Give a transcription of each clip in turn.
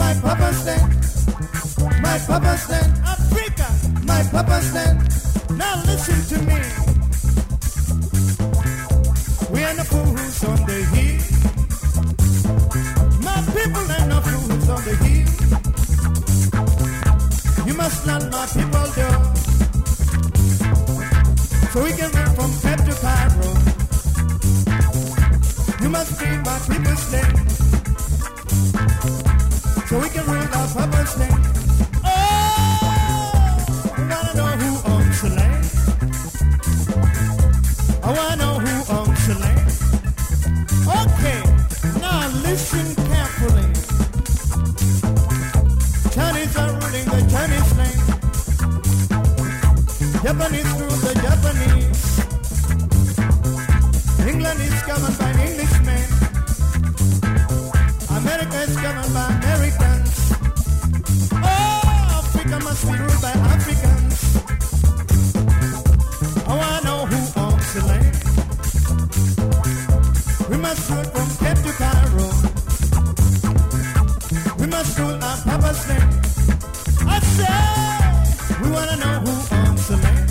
my papa's land, my papa's land, Africa, my papa's land. Now listen to me. We are the fools on the hill. My people are the fools on the hill. You must land my people there, so we can run from Cape to Cairo. You must free my people's land, so we can rule our papa's land. Oh, I wanna know who owns the land. I wanna know who owns the land. Okay, now listen carefully. Chinese are ruling the Chinese land. Japanese rule the Japanese. England is governed by Englishmen. America is governed by Americans. Oh, Africa must be ruled by Africans. I wanna know who owns the land. We must rule from Cape to Cairo. We must rule our papa's land. I say, we wanna know who owns the land.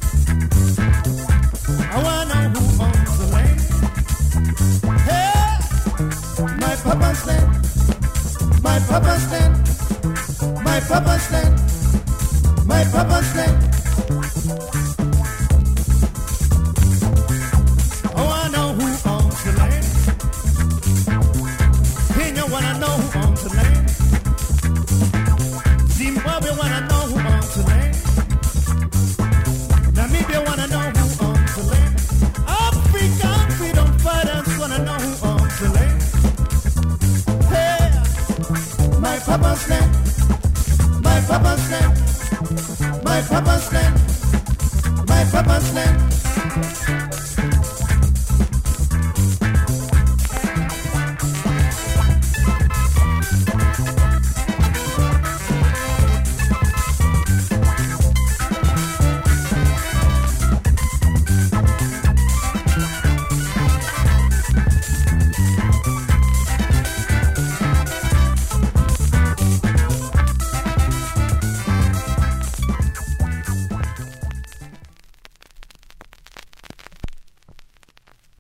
I wanna know who owns the land. Hey, my papa's land, my papa's land, my papa's land, my papa's land. I wanna know who owns the land. Kenya wanna know who owns the land. Zimbabwe wanna know who owns the land. Namibia wanna know who owns the land. African freedom fighters wanna know who owns the land. Hey, my papa's land, my papa's land, my papa's land, my papa's land.